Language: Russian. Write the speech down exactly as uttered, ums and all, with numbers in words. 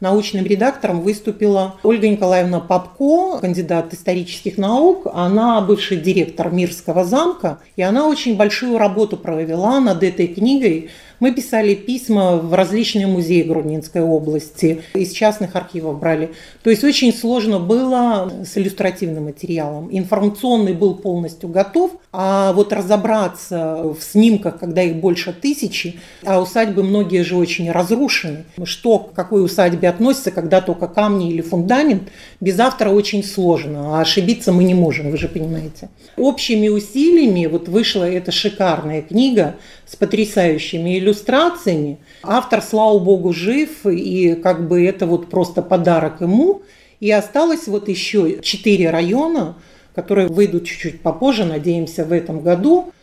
научным редактором выступила Ольга Николаевна Попко, кандидат исторических наук. Она бывший директор Мирского замка, и она очень большую работу провела над этой книгой. Мы писали письма в различные музеи Гродненской области, из частных архивов брали. То есть очень сложно было с иллюстративным материалом. Информационный был полностью готов, а вот разобраться в снимках, когда их больше тысячи, а усадьбы многие же очень разрушены. Что к какой усадьбе относится, когда только камни или фундамент, без автора очень сложно, а ошибиться мы не можем, вы же понимаете. Общими усилиями вот вышла эта шикарная книга с потрясающими иллюстрациями. Автор, слава богу, жив, и как бы это вот просто подарок ему. И осталось вот еще четыре района, которые выйдут чуть-чуть попозже, надеемся, в этом году.